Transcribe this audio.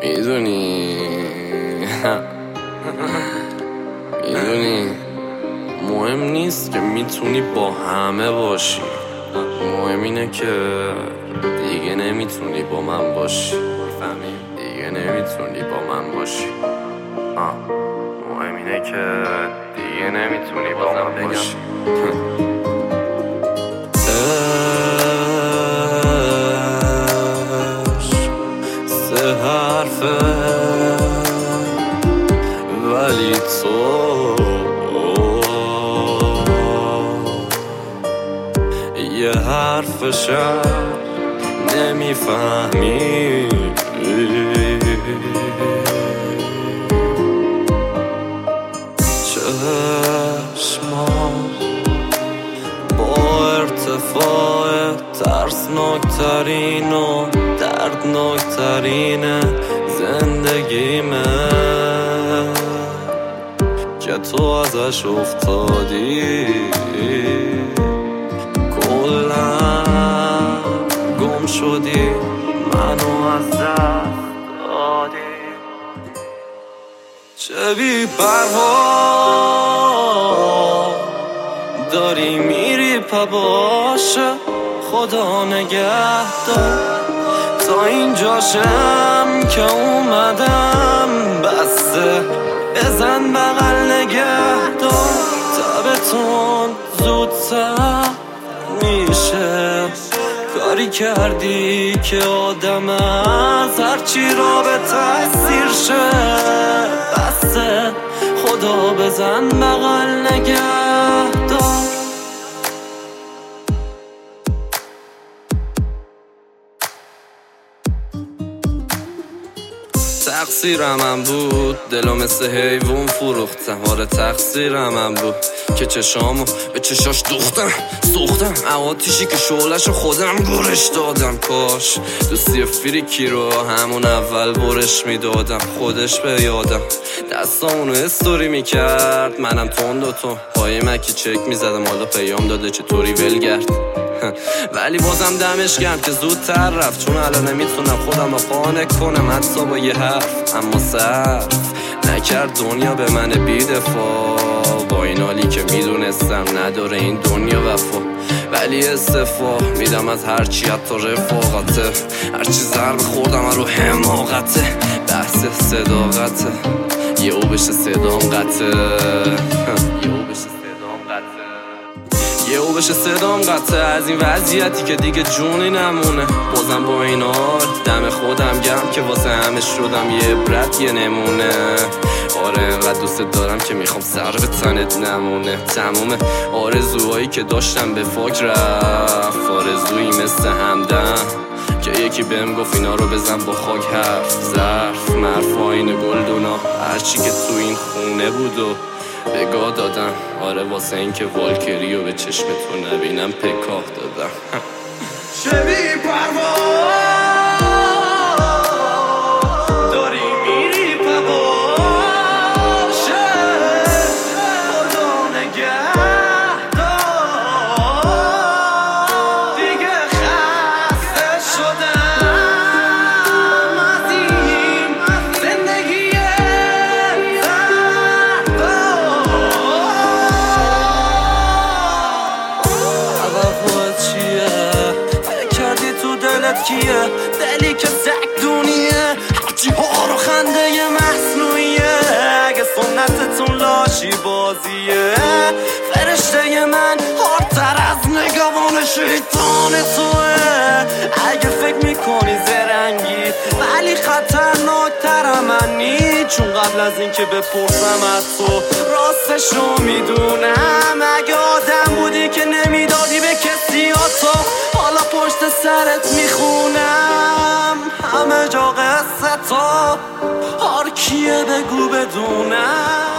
میدونی مهم نیست که میتونی با همه باشی، مهم اینه که دیگه نمیتونی با من باشی. دیگه نمیتونی با من باشی. مهم اینه که دیگه نمیتونی با من باشی. سه حرفه ولی تو یه حرفشم نمیفهمی. چشمام با ارتفاع ترسناکترین و دردناکترین زندگیمه که تو ازش افتادی، کلا گم شدی، منو از دست دادی. چه بی پروا داری میری پا باشه، خدا نگهدار تا اینجاشم که اومدم، بسته بزن بغل نگهدار. تبتون زودتر میشه، کاری کردی که آدم از هرچی را به تأثیر شه، بسته خدا بزن بغل نگهدار. تقصیرم هم بود، دلو مثل حیوون فروختم. آره تقصیرم هم بود که چشامو به چشاش سوختم آتیشی که شعله‌شو خودم گورش دادم. کاش دوستی فریکی رو همون اول برش میدادم، خودش به یادم دستامونو استوری میکرد، منم تند و تو پای مکی چک میزدم، حالا پیام داده چطوری ولگرد. ولی بازم دمش گرم که زودتر رفت، چون الان نمیتونم خودم رو قانع کنم حتی با یه حرف. اما صرف نکرد دنیا به من بی‌دفاع، با این حالی که میدونستم نداره این دنیا وفا. ولی استعفا میدم از هرچی حتی رفاقته، هرچی ضرب خوردم رو حماقته. بحث صداقته، یهو بشه صدام قطعه از این وضعیتی که دیگه جونی نمونه. بازم با این حال دم خودم گرم که واسه همه شدم یه عبرت، یه نمونه. آره انقدر دوست دارم که میخوام سر به تنت نمونه. تموم آرزوهایی که داشتم به فاک رفت، آرزویی مثل همدم که یکی بهم گفت اینا رو بزن با خاک حرف. ظرف مرفاین گلدونا هرچی که تو این خونه بود و بگاه دادم. آره واسه این که والکری رو به چشمتون نبینم پکاه دادم. چه بی پروا داری میری پا باشه، خدا نگهدار. دیگه خسته شدم از این زندگی دلت کیه، دلی که زکدونیه، هرچی ها رو خنده مصنوعیه. اگه سنتتون لاشی بازیه، فرشته من هارتر از نگوان شیطان توه. اگه فکر میکنی زرنگی ولی خطرناکترم منی، چون قبل از این که بپرسم از تو راستشو میدونم. اگه آدم بودی که نمیدادی به کسی ها، تو حالا پشت سرت میخونم همه جا قصه تا هر کیه بگو بدونم.